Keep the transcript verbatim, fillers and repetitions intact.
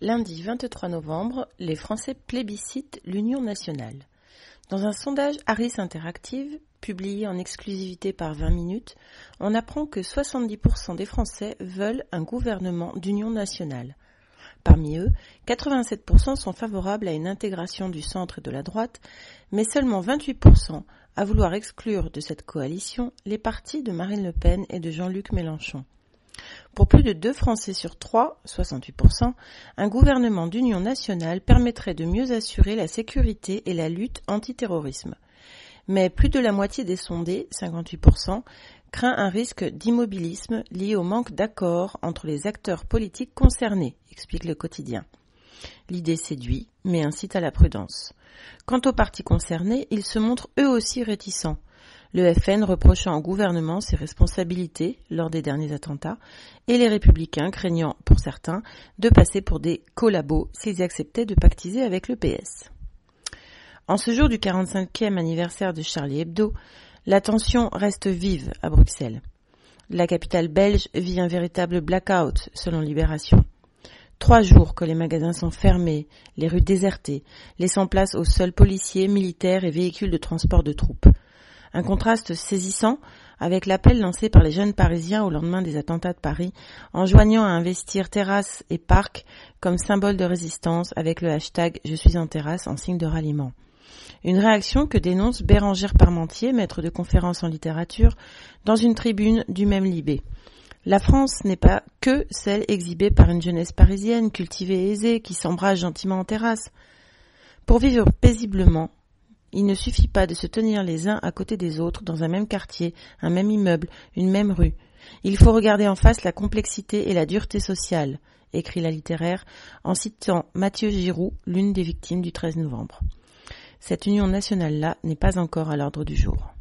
Lundi vingt-trois novembre, les Français plébiscitent l'Union nationale. Dans un sondage Harris Interactive, publié en exclusivité par vingt minutes, on apprend que soixante-dix pour cent des Français veulent un gouvernement d'union nationale. Parmi eux, quatre-vingt-sept pour cent sont favorables à une intégration du centre et de la droite, mais seulement vingt-huit pour cent à vouloir exclure de cette coalition les partis de Marine Le Pen et de Jean-Luc Mélenchon. Pour plus de deux Français sur trois, soixante-huit pour cent, un gouvernement d'union nationale permettrait de mieux assurer la sécurité et la lutte antiterrorisme. Mais plus de la moitié des sondés, cinquante-huit pour cent, craint un risque d'immobilisme lié au manque d'accord entre les acteurs politiques concernés, explique le quotidien. L'idée séduit, mais incite à la prudence. Quant aux partis concernés, ils se montrent eux aussi réticents. Le F N reprochant au gouvernement ses responsabilités lors des derniers attentats, et les Républicains craignant, pour certains, de passer pour des collabos s'ils acceptaient de pactiser avec le P S. En ce jour du quarante-cinquième anniversaire de Charlie Hebdo, la tension reste vive à Bruxelles. La capitale belge vit un véritable blackout, selon Libération. Trois jours que les magasins sont fermés, les rues désertées, laissant place aux seuls policiers, militaires et véhicules de transport de troupes. Un contraste saisissant avec l'appel lancé par les jeunes Parisiens au lendemain des attentats de Paris, enjoignant à investir terrasses et parcs comme symbole de résistance avec le hashtag « Je suis en terrasse » en signe de ralliement. Une réaction que dénonce Bérengère Parmentier, maître de conférences en littérature, dans une tribune du même Libé. La France n'est pas que celle exhibée par une jeunesse parisienne, cultivée et aisée, qui s'embrasse gentiment en terrasse. Pour vivre paisiblement, il ne suffit pas de se tenir les uns à côté des autres dans un même quartier, un même immeuble, une même rue. Il faut regarder en face la complexité et la dureté sociale, écrit la littéraire, en citant Mathieu Giroux, l'une des victimes du treize novembre. Cette union nationale-là n'est pas encore à l'ordre du jour.